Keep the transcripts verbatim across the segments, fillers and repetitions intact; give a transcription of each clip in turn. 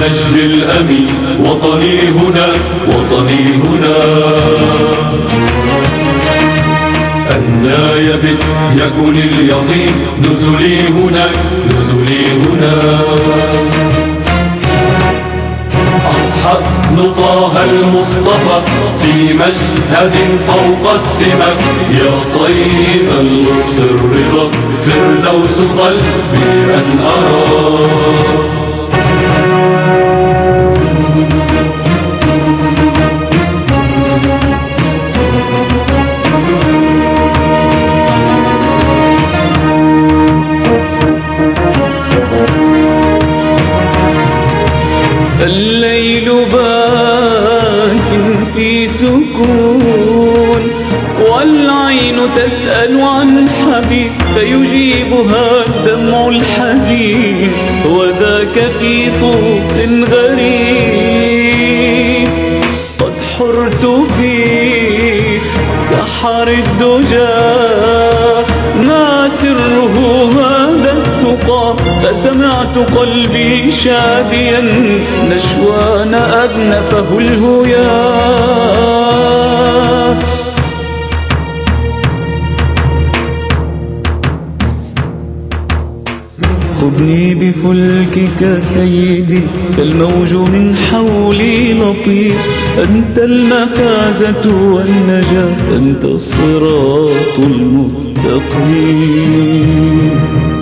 المجد الأمين وطني هنا وطني هنا. أنا يبت يكون اليقين نزلي هنا نزلي هنا. حقن طه المصطفى في مشهد فوق السماء، يا صيد اللطف الرضا فردوس قلبي أن أرى. الليل باك في سكون، والعين تسأل عن حبيب فيجيبها الدمع الحزين، وذاك في طوس غريب. قد حرت في سحر الدجى، ما سره هذا السقى، فسمعت قلبي شاديا نشوان أدنفه الهيا. خذني بفلكك سيدي، فالموج من حولي لطيف. أنت المفازة والنجاة، أنت الصراط المستقيم.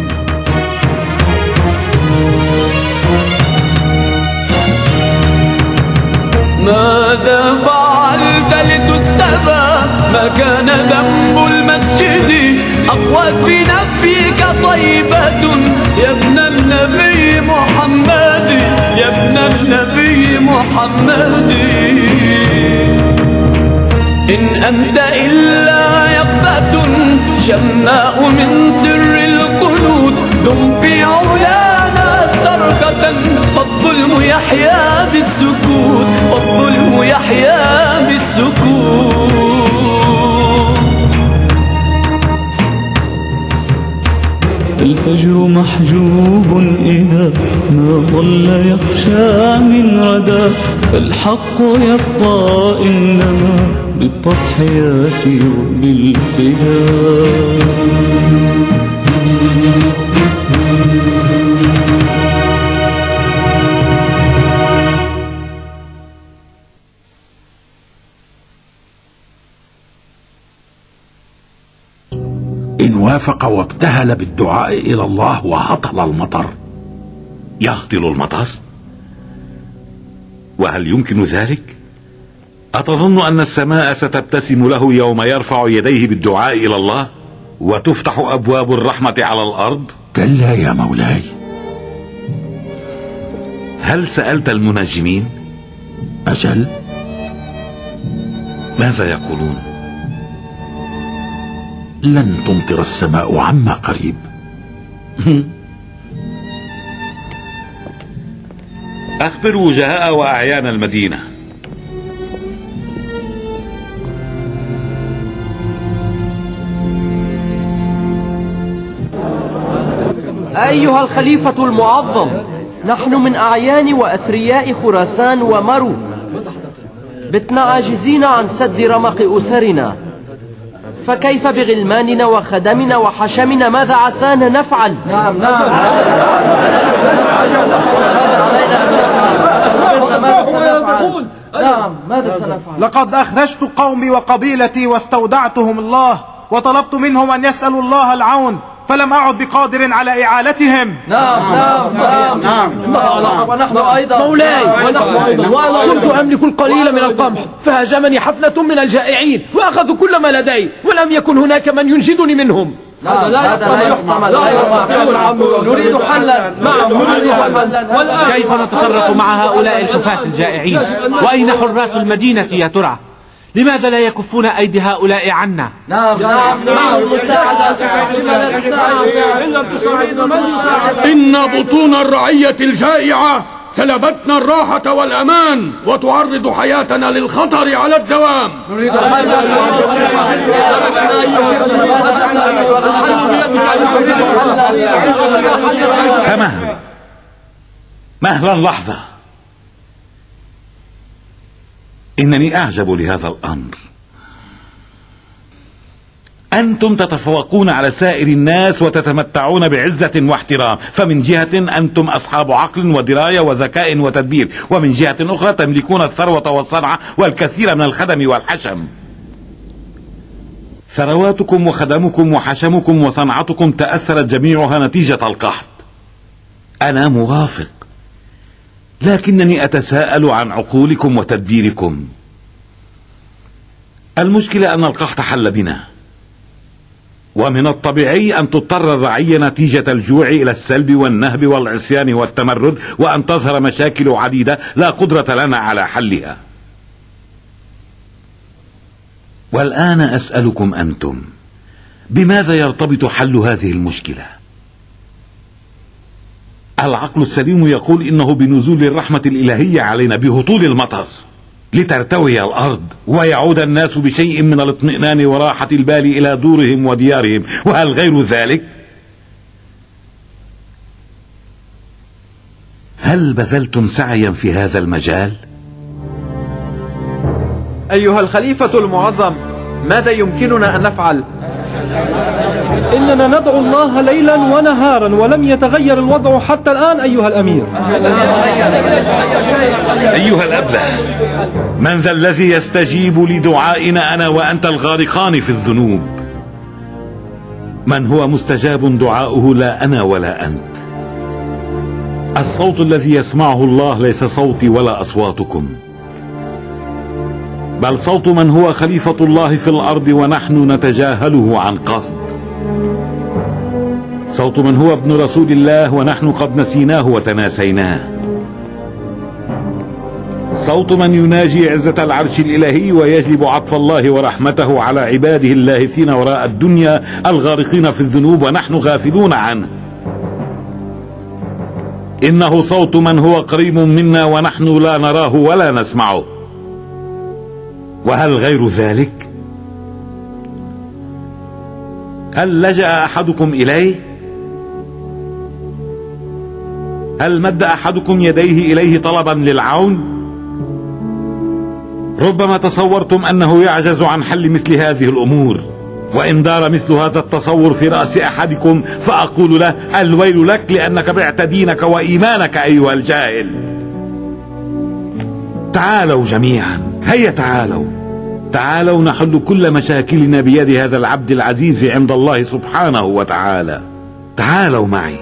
ماذا فعلت لتستبى؟ ما كان ذنب المسجد أقوت بنفيك طيبة، يا ابن النبي محمد يا ابن النبي محمد. إن أنت إلا يقظة شماء من سر القلوب، دم في علانا صرخة، فالظلم يحيا بالسكوت فالظلم يحيا بالسكوت. الفجر محجوب إذا ما ظل يخشى من ردى، فالحق يبقى إنما بالتضحيات وبالفداء. إن وافق وابتهل بالدعاء إلى الله وهطل المطر. يهطل المطر؟ وهل يمكن ذلك؟ أتظن أن السماء ستبتسم له يوم يرفع يديه بالدعاء إلى الله وتفتح أبواب الرحمة على الأرض؟ كلا يا مولاي. هل سألت المنجمين؟ أجل. ماذا يقولون؟ لن تمطر السماء عما قريب. أخبر وجهاء وأعيان المدينة. أيها الخليفة المعظم، نحن من أعيان وأثرياء خراسان ومرو، بتنا عاجزين عن سد رمق أسرنا، فكيف بغلماننا وخدمنا وحشمنا؟ ماذا عسانا نفعل؟ نعم نعم نعم ماذا سنفعل؟ لقد أخرجت قومي وقبيلتي واستودعتهم الله، وطلبت منهم أن يسألوا الله العون، فلم أعد بقادر على إعالتهم. نعم نعم نعم نعم ونحن أيضا مولاي ونحن أيضا. وأنا كنت أملك القليل من القمح، فهاجمني حفلة من الجائعين وأخذوا كل ما لدي، ولم يكن هناك من ينجدني منهم. هذا لا يحتمل، لا يحتمل. نريد حلا. نعم نريد حلا. كيف نتصرف مع هؤلاء الحفاة الجائعين؟ وأين حراس المدينة يا ترى؟ لماذا لا يكفون أيدي هؤلاء عنا؟ نعم نعم نعم المساعدة. إن بطون الرعية الجائعة سلبتنا الراحة والأمان، وتعرض حياتنا للخطر على الدوام. نريد تمهل مهلا لحظة. إنني أعجب لهذا الأمر. أنتم تتفوقون على سائر الناس وتتمتعون بعزة واحترام، فمن جهة أنتم أصحاب عقل ودراية وذكاء وتدبير، ومن جهة أخرى تملكون الثروة والصنعة والكثير من الخدم والحشم. ثرواتكم وخدمكم وحشمكم وصنعتكم تأثرت جميعها نتيجة القحط. أنا موافق، لكنني أتساءل عن عقولكم وتدبيركم. المشكلة أن القحط حل بنا، ومن الطبيعي أن تضطر الرعية نتيجة الجوع إلى السلب والنهب والعصيان والتمرد، وأن تظهر مشاكل عديدة لا قدرة لنا على حلها. والآن أسألكم أنتم، بماذا يرتبط حل هذه المشكلة؟ العقل السليم يقول إنه بنزول الرحمة الإلهية علينا بهطول المطر لترتوي الأرض ويعود الناس بشيء من الاطمئنان وراحة البال إلى دورهم وديارهم، وهل غير ذلك؟ هل بذلتم سعيا في هذا المجال؟ أيها الخليفة المعظم، ماذا يمكننا أن نفعل؟ إننا ندعو الله ليلا ونهارا ولم يتغير الوضع حتى الآن أيها الأمير. أيها الأبله، من ذا الذي يستجيب لدعائنا أنا وأنت الغارقان في الذنوب؟ من هو مستجاب دعاؤه لا أنا ولا أنت. الصوت الذي يسمعه الله ليس صوتي ولا أصواتكم، بل صوت من هو خليفة الله في الأرض ونحن نتجاهله عن قصد. صوت من هو ابن رسول الله ونحن قد نسيناه وتناسيناه. صوت من يناجي عزة العرش الإلهي ويجلب عطف الله ورحمته على عباده اللاهثين وراء الدنيا الغارقين في الذنوب ونحن غافلون عنه. إنه صوت من هو قريب منا ونحن لا نراه ولا نسمعه، وهل غير ذلك؟ هل لجأ أحدكم إليه؟ هل مد أحدكم يديه إليه طلبا للعون؟ ربما تصورتم أنه يعجز عن حل مثل هذه الأمور، وإن دار مثل هذا التصور في رأس أحدكم فأقول له الويل لك، لأنك بعت دينك وإيمانك أيها الجاهل. تعالوا جميعا، هيا تعالوا تعالوا نحل كل مشاكلنا بيد هذا العبد العزيز عند الله سبحانه وتعالى. تعالوا معي.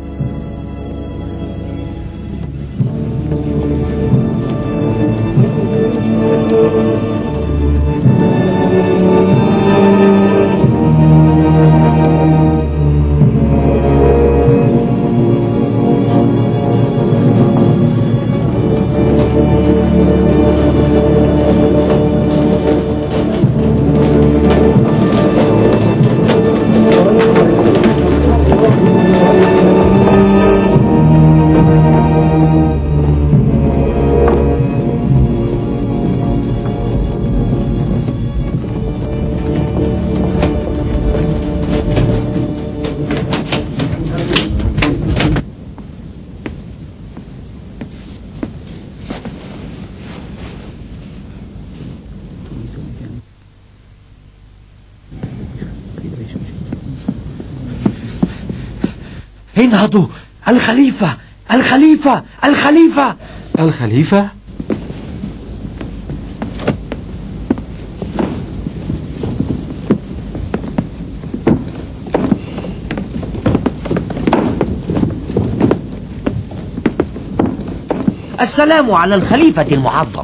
انهضوا، الخليفة الخليفة الخليفة الخليفة؟ السلام على الخليفة المعظم.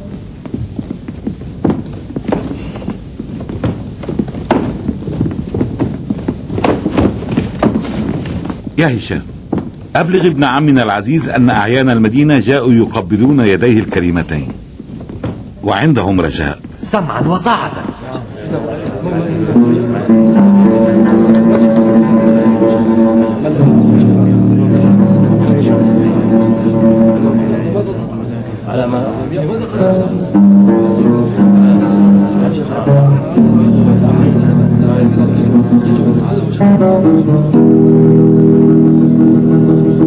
يا هشام، أبلغ ابن عمنا العزيز أن أعيان المدينة جاءوا يقبلون يديه الكريمتين وعندهم رجاء. سمعا وطاعة. على ما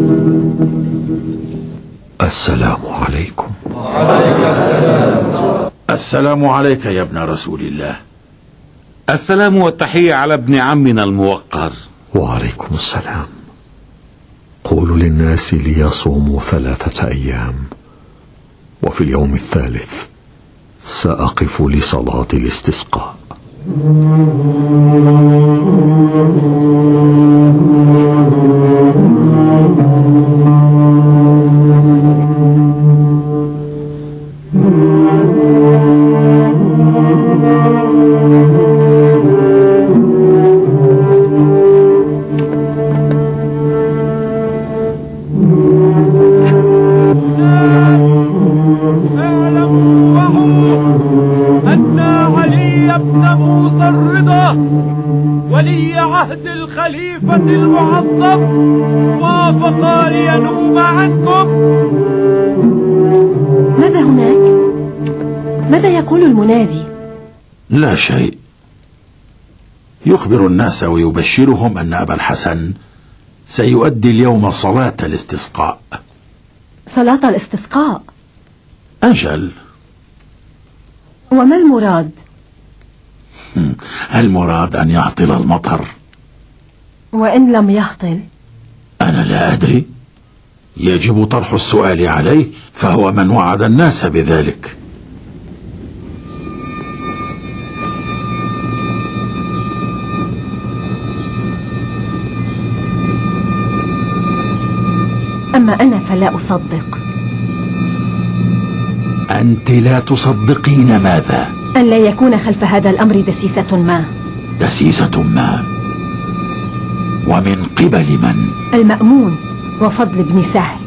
السلام عليكم. وعليكم السلام. السلام عليك يا ابن رسول الله. السلام والتحية على ابن عمنا الموقر. وعليكم السلام. قولوا للناس ليصوموا ثلاثة أيام، وفي اليوم الثالث سأقف لصلاة الاستسقاء. ولي عهد الخليفة المعظم وافق لينوب عنكم. ماذا هناك؟ ماذا يقول المنادي؟ لا شيء، يخبر الناس ويبشرهم أن أبا الحسن سيؤدي اليوم صلاة الاستسقاء. صلاة الاستسقاء؟ أجل. وما المراد؟ المراد أن يهطل المطر. وإن لم يهطل؟ أنا لا أدري، يجب طرح السؤال عليه، فهو من وعد الناس بذلك. أما أنا فلا أصدق. أنت لا تصدقين ماذا؟ أن لا يكون خلف هذا الأمر دسيسة ما. دسيسة ما؟ ومن قبل من؟ المأمون وفضل بن سهل.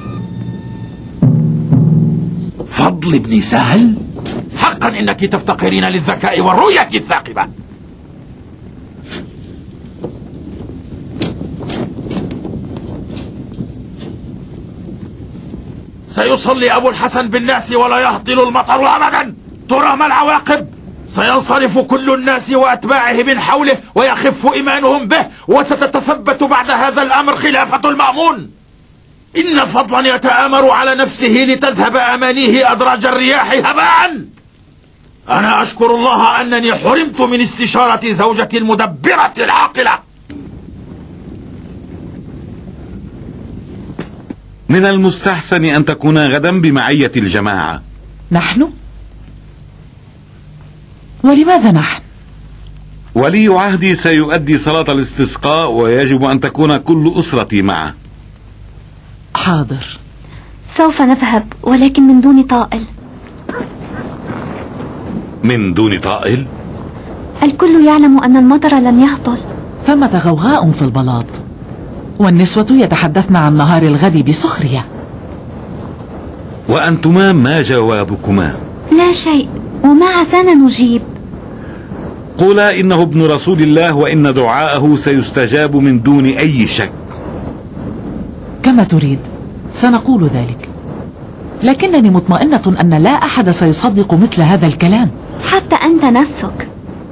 فضل بن سهل؟ حقا إنك تفتقرين للذكاء والرؤية الثاقبة. سيصلي أبو الحسن بالناس ولا يهطل المطر أبدا. ترى ما العواقب؟ سينصرف كل الناس وأتباعه من حوله ويخف إيمانهم به، وستتثبت بعد هذا الأمر خلافة المأمون. إن فضلا يتآمر على نفسه لتذهب أمانيه أدراج الرياح هباء. أنا أشكر الله أنني حرمت من استشارة زوجتي المدبرة العاقلة. من المستحسن أن تكون غدا بمعية الجماعة. نحن؟ ولماذا نحن؟ ولي عهدي سيؤدي صلاة الاستسقاء، ويجب أن تكون كل أسرتي معه. حاضر. سوف نذهب، ولكن من دون طائل. من دون طائل؟ الكل يعلم أن المطر لن يهطل. ثمة غوغاء في البلاط، والنسوة يتحدثن عن نهار الغد بسخرية. وأنتما ما جوابكما؟ لا شيء، وما عسانا نجيب. قولا إنه ابن رسول الله وإن دعاءه سيستجاب من دون أي شك. كما تريد، سنقول ذلك، لكنني مطمئنة أن لا أحد سيصدق مثل هذا الكلام، حتى أنت نفسك.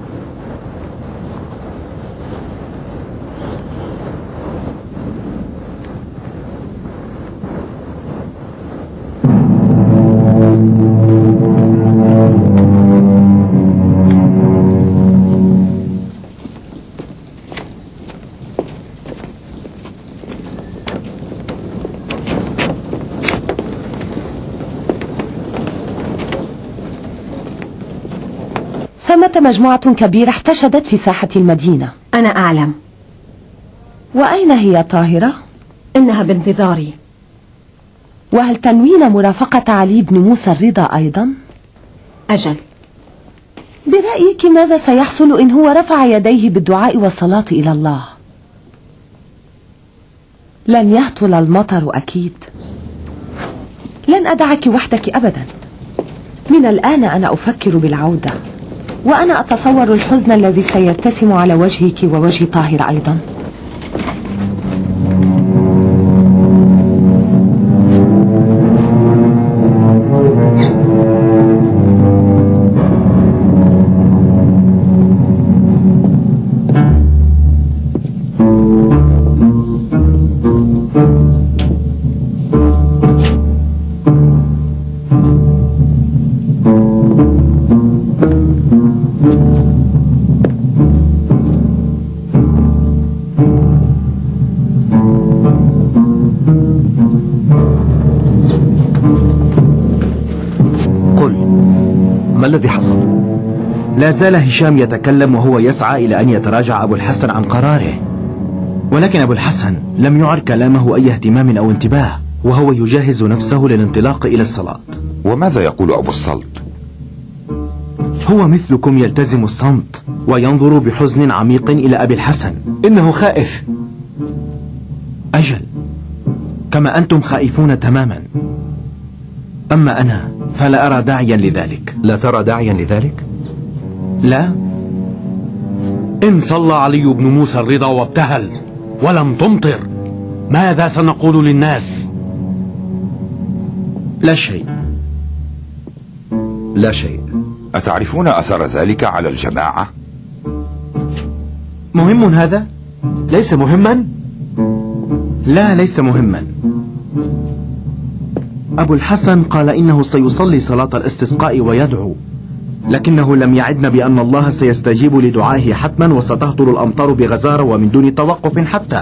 ثمة مجموعة كبيرة احتشدت في ساحة المدينة. أنا أعلم. وأين هي طاهرة؟ إنها بانتظاري. وهل تنوين مرافقة علي بن موسى الرضا أيضا؟ أجل. برأيك ماذا سيحصل إن هو رفع يديه بالدعاء والصلاة إلى الله؟ لن يهطل المطر أكيد. لن أدعك وحدك أبدا. من الآن أنا أفكر بالعودة، وأنا أتصور الحزن الذي سيرتسم على وجهك ووجه طاهر أيضا. قل، ما الذي حصل؟ لا زال هشام يتكلم وهو يسعى إلى أن يتراجع أبو الحسن عن قراره، ولكن أبو الحسن لم يعر كلامه أي اهتمام أو انتباه، وهو يجهز نفسه للانطلاق إلى الصلاة. وماذا يقول أبو الصلت؟ هو مثلكم يلتزم الصمت وينظر بحزن عميق إلى أبي الحسن. إنه خائف. أجل، كما أنتم خائفون تماما. أما أنا فلا أرى داعيا لذلك. لا ترى داعيا لذلك؟ لا. إن صلى علي بن موسى الرضا وابتهل ولم تمطر، ماذا سنقول للناس؟ لا شيء. لا شيء. أتعرفون أثر ذلك على الجماعة؟ مهم هذا؟ ليس مهما؟ لا، ليس مهما. أبو الحسن قال إنه سيصلي صلاة الاستسقاء ويدعو، لكنه لم يعدنا بأن الله سيستجيب لدعائه حتما وستهطل الأمطار بغزارة ومن دون توقف حتى.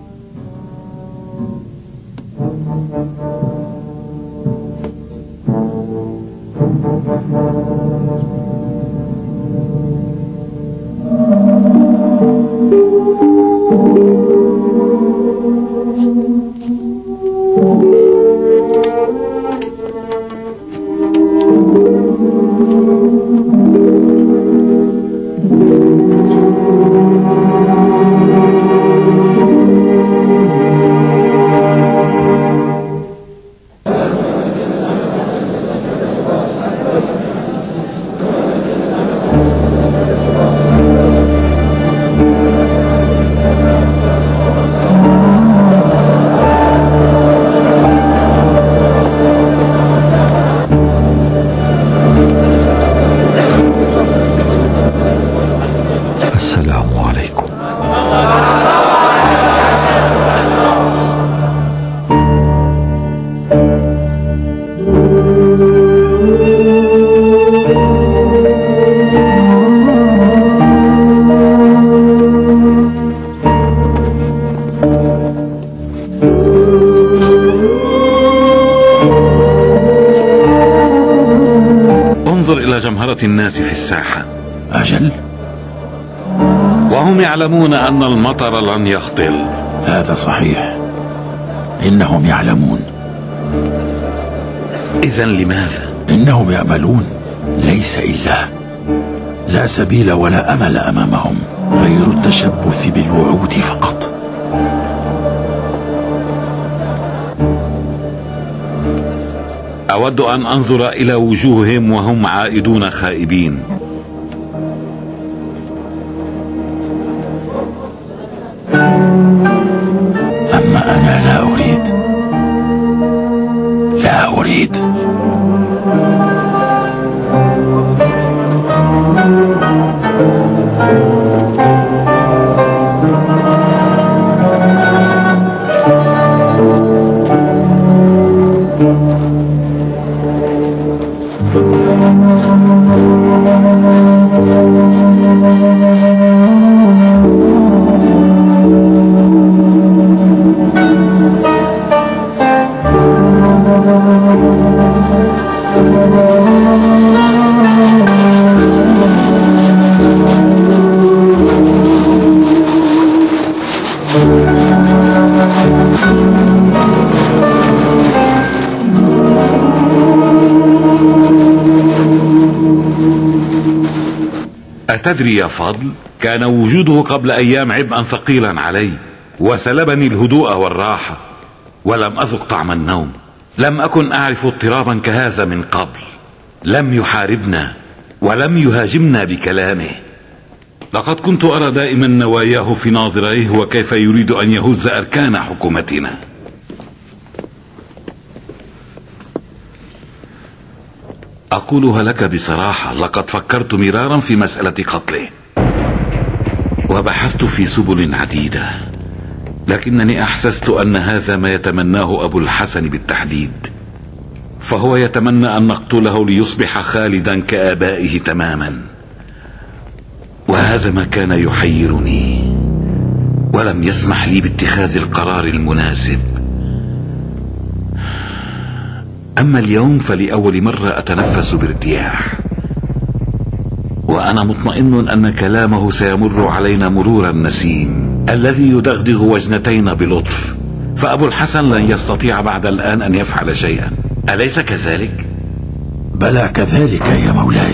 الناس في الساحة. أجل، وهم يعلمون أن المطر لن يهطل. هذا صحيح، إنهم يعلمون. إذن لماذا؟ إنهم يأملون، ليس إلا لا سبيل ولا أمل أمامهم غير التشبث بالوعود فقط. أود أن أنظر إلى وجوههم وهم عائدون خائبين. أما أنا لا أريد، لا أريد. أتدري يا فضل، كان وجوده قبل أيام عبئا ثقيلا علي، وسلبني الهدوء والراحة، ولم أذق طعم النوم. لم أكن أعرف اضطرابا كهذا من قبل. لم يحاربنا ولم يهاجمنا بكلامه. لقد كنت أرى دائما نواياه في ناظريه وكيف يريد أن يهز أركان حكومتنا. أقولها لك بصراحة، لقد فكرت مرارا في مسألة قتله، وبحثت في سبل عديدة، لكنني أحسست أن هذا ما يتمناه أبو الحسن بالتحديد. فهو يتمنى أن نقتله ليصبح خالدا كآبائه تماما، وهذا ما كان يحيرني، ولم يسمح لي باتخاذ القرار المناسب. أما اليوم فلأول مرة أتنفس بارتياح، وأنا مطمئن أن كلامه سيمر علينا مرور النسيم الذي يدغدغ وجنتينا بلطف، فأبو الحسن لن يستطيع بعد الآن أن يفعل شيئا، أليس كذلك؟ بلى كذلك يا مولاي.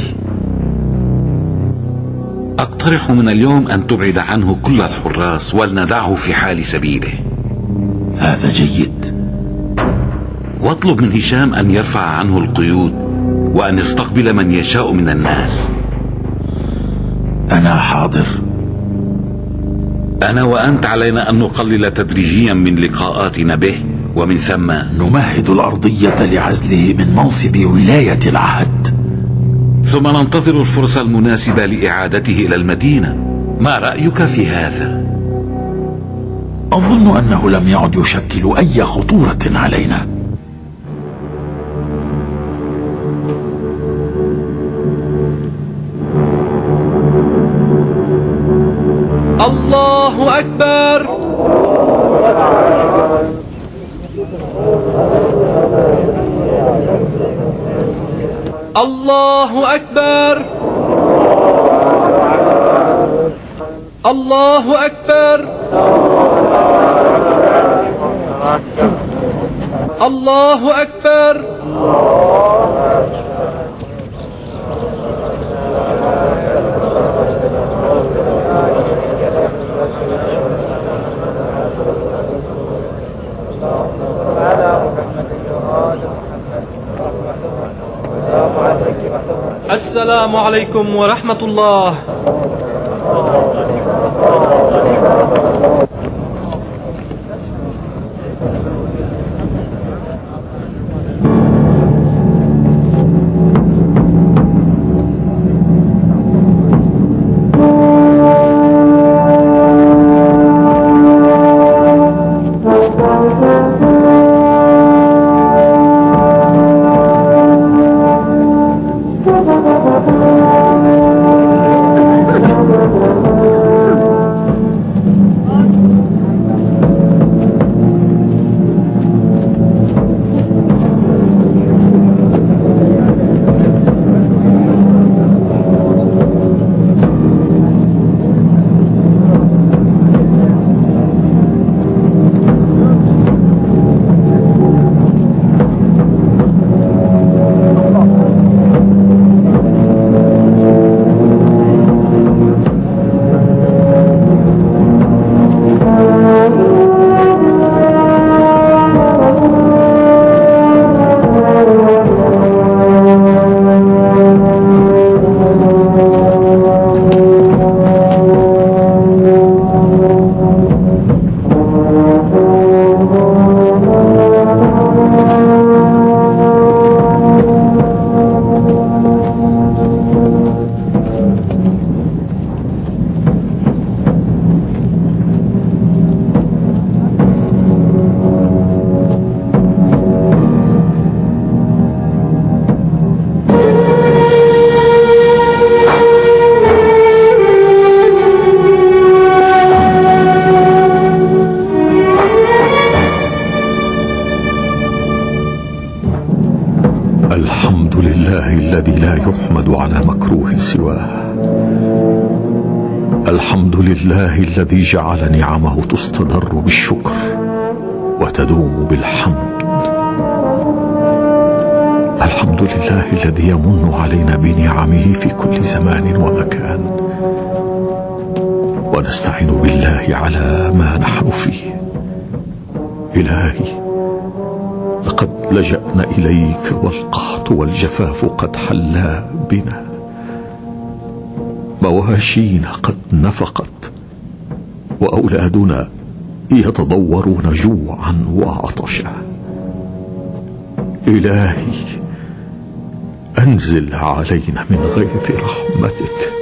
أقترح من اليوم أن تبعد عنه كل الحراس ولندعه في حال سبيله. هذا جيد. واطلب من هشام أن يرفع عنه القيود وأن يستقبل من يشاء من الناس. أنا حاضر. أنا وأنت علينا أن نقلل تدريجيا من لقاءاتنا به، ومن ثم نمهد الأرضية لعزله من منصب ولاية العهد، ثم ننتظر الفرصة المناسبة لإعادته إلى المدينة. ما رأيك في هذا؟ أظن أنه لم يعد يشكل أي خطورة علينا. الله أكبر. الله أكبر. الله أكبر. الله أكبر. السلام عليكم ورحمة الله. الحمد لله الذي لا يحمد على مكروه سواه. الحمد لله الذي جعل نعمه تستدر بالشكر وتدوم بالحمد. الحمد لله الذي يمن علينا بنعمه في كل زمان ومكان، ونستعين بالله على ما نحن فيه. إلهي، لقد لجأنا إليك والقحط والجفاف قد حلا بنا، مواشينا قد نفقت، وأولادنا يتضورون جوعا وعطشا. إلهي، أنزل علينا من غيث رحمتك،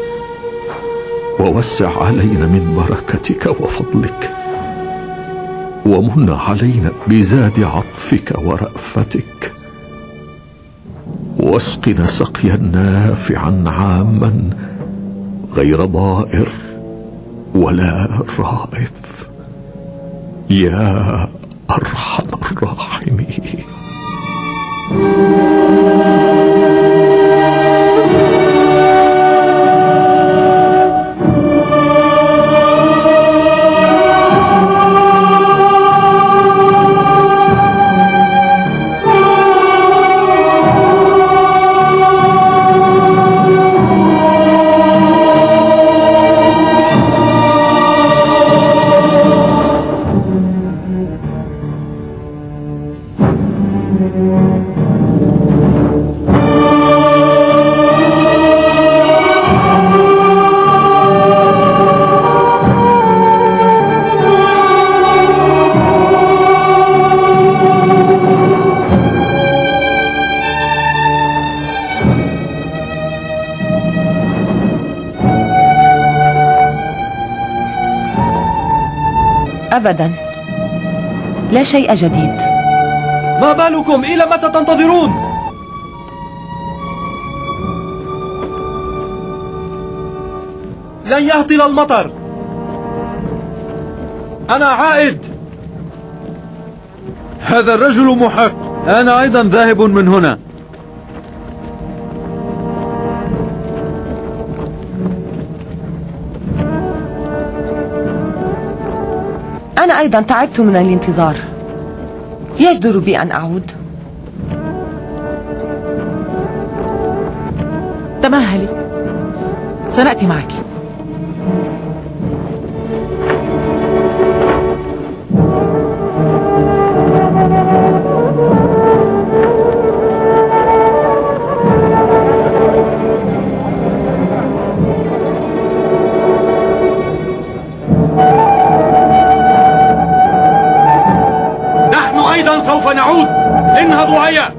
ووسع علينا من بركتك وفضلك، ومن علينا بزاد عطفك ورأفتك، واسقنا سقيا نافعا عاما غير ضائر ولا رائث، يا أرحم الراحمين. أبدا، لا شيء جديد. ما بالكم؟ إلى متى تنتظرون؟ لن يهطل المطر. أنا عائد. هذا الرجل محق. أنا أيضا ذاهب من هنا. أنا أيضا تعبت من الانتظار. يجدر بي أن أعود. تمهلي، سنأتي معك. سوف نعود. انهضوا هيا.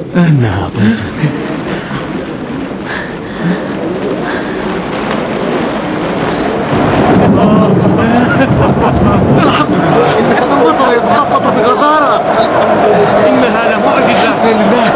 إنها تمطر. الحق إن المطر يتساقط بغزارة. إنها لمعجزة لله.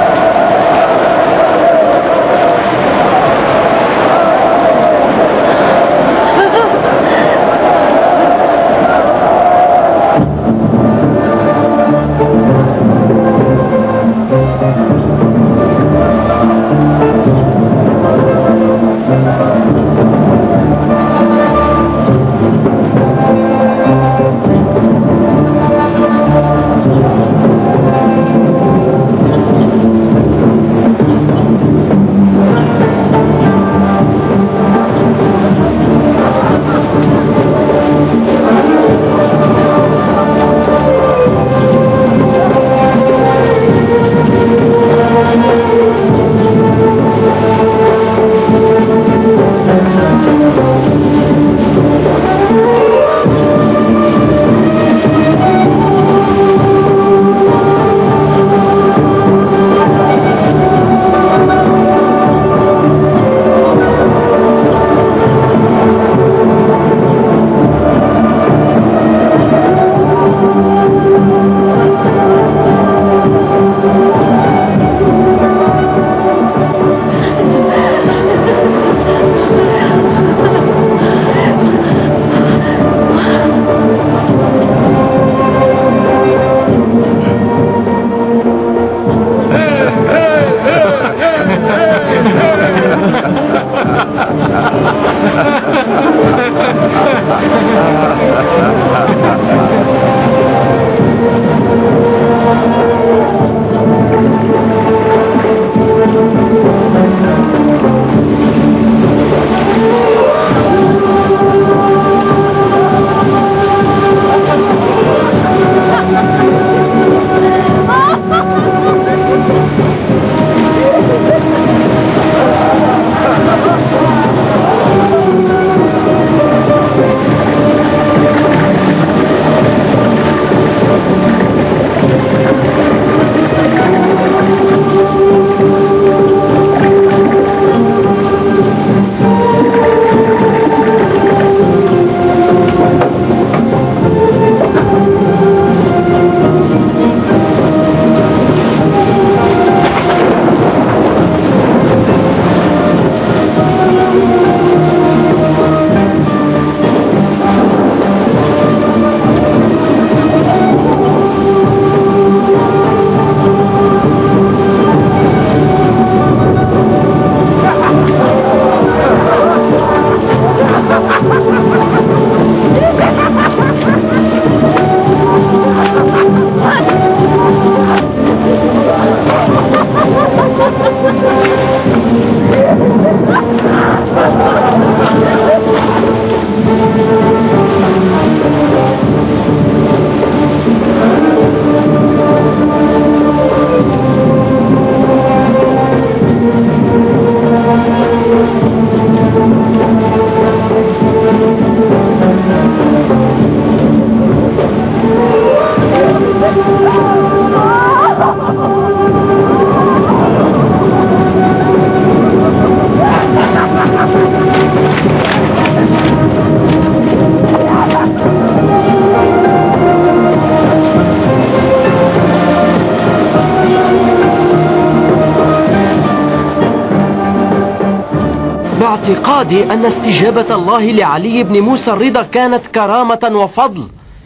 باعتقادي أن استجابة الله لعلي بن موسى الرضا كانت كرامة وفضل،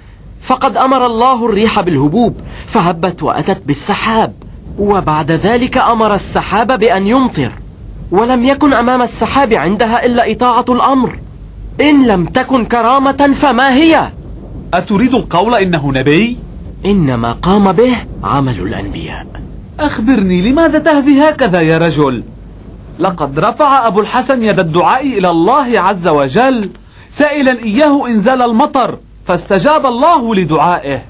فقد أمر الله الريح بالهبوب فهبت وأتت بالسحاب، وبعد ذلك أمر السحاب بأن يمطر، ولم يكن أمام السحاب عندها إلا إطاعة الأمر. إن لم تكن كرامة فما هي؟ أتريد القول إنه نبي؟ إنما قام به عمل الأنبياء. أخبرني لماذا تهذي هكذا يا رجل؟ لقد رفع أبو الحسن يد الدعاء إلى الله عز وجل سائلا إياه إنزال المطر، فاستجاب الله لدعائه.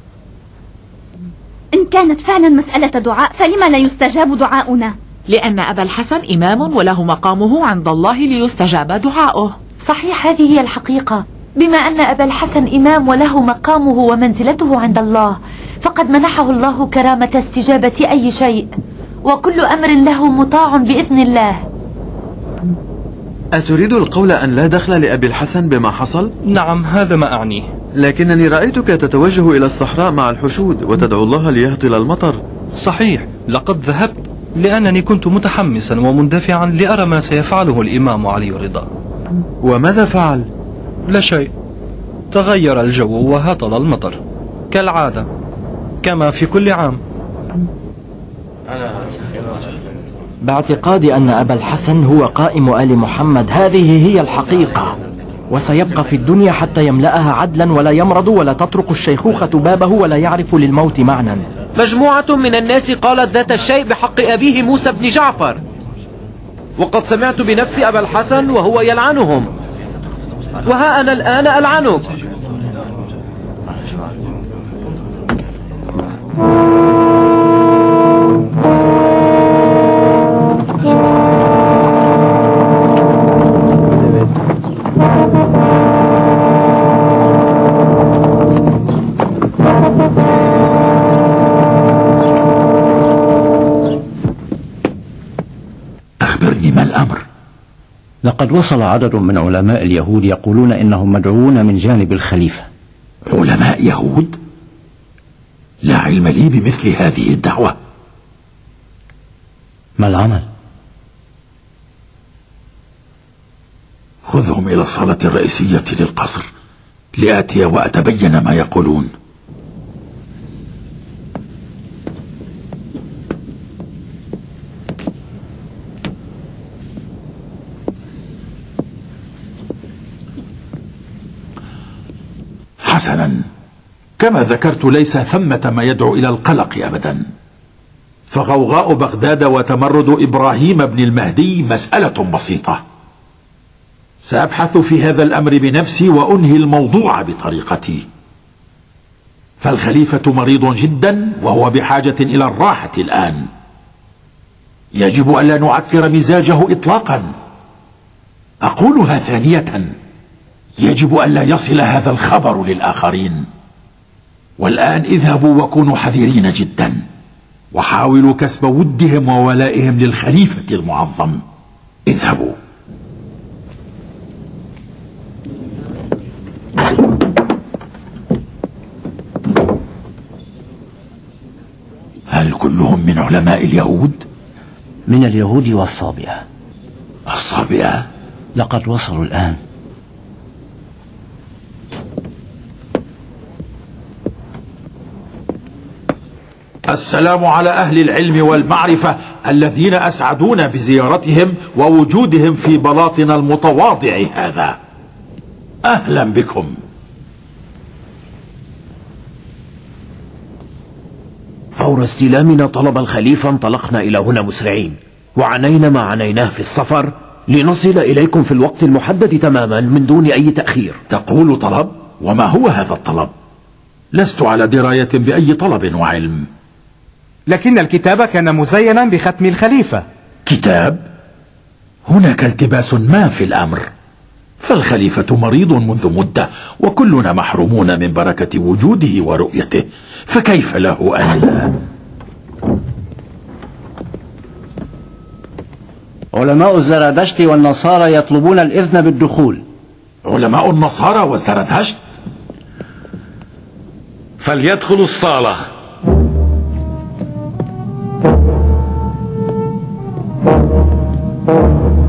إن كانت فعلا مسألة دعاء فلما لا يستجاب دعاؤنا؟ لأن أبا الحسن إمام وله مقامه عند الله ليستجاب دعاؤه. صحيح، هذه هي الحقيقة. بما أن أبا الحسن إمام وله مقامه ومنزلته عند الله، فقد منحه الله كرامة استجابة أي شيء. وكل أمر له مطاع بإذن الله. أتريد القول أن لا دخل لأبي الحسن بما حصل؟ نعم، هذا ما أعنيه. لكنني رأيتك تتوجه إلى الصحراء مع الحشود وتدعو الله ليهطل المطر. صحيح، لقد ذهبت لأنني كنت متحمسا ومندفعا لأرى ما سيفعله الإمام علي الرضا. وماذا فعل؟ لا شيء، تغير الجو وهطل المطر كالعادة كما في كل عام. باعتقادي أن أبا الحسن هو قائم آل محمد، هذه هي الحقيقة، وسيبقى في الدنيا حتى يملأها عدلا ولا يمرض ولا تطرق الشيخوخة بابه ولا يعرف للموت معنى. مجموعة من الناس قالت ذات الشيء بحق أبيه موسى بن جعفر، وقد سمعت بنفسي أبا الحسن وهو يلعنهم، وها أنا الآن ألعنك. أخبرني ما الأمر؟ لقد وصل عدد من علماء اليهود يقولون إنهم مدعوون من جانب الخليفة. علماء يهود؟ لا علم لي بمثل هذه الدعوة. ما العمل؟ خذهم إلى الصالة الرئيسية للقصر لآتي وأتبين ما يقولون. حسنا، كما ذكرت ليس ثمة ما يدعو إلى القلق أبدا، فغوغاء بغداد وتمرد إبراهيم بن المهدي مسألة بسيطة. سأبحث في هذا الأمر بنفسي وأنهي الموضوع بطريقتي. فالخليفة مريض جدا وهو بحاجة إلى الراحة الآن. يجب ألا نعكر مزاجه إطلاقا. أقولها ثانية، يجب ألا يصل هذا الخبر للآخرين. والآن اذهبوا وكونوا حذرين جدا، وحاولوا كسب ودهم وولائهم للخليفة المعظم. اذهبوا. هل كلهم من علماء اليهود؟ من اليهود والصابئة. الصابئة؟ لقد وصلوا الآن. السلام على أهل العلم والمعرفة الذين أسعدونا بزيارتهم ووجودهم في بلاطنا المتواضع هذا. أهلا بكم. فور استلامنا طلب الخليفة انطلقنا إلى هنا مسرعين، وعنينا ما عنيناه في السفر لنصل إليكم في الوقت المحدد تماما من دون أي تأخير. تقول طلب؟ وما هو هذا الطلب؟ لست على دراية بأي طلب وعلم. لكن الكتاب كان مزينا بختم الخليفة. كتاب؟ هناك التباس ما في الأمر، فالخليفة مريض منذ مدة وكلنا محرومون من بركة وجوده ورؤيته، فكيف له أن لا؟ علماء الزرادشت والنصارى يطلبون الإذن بالدخول. علماء النصارى والزرادشت؟ فليدخلوا الصالة. Oh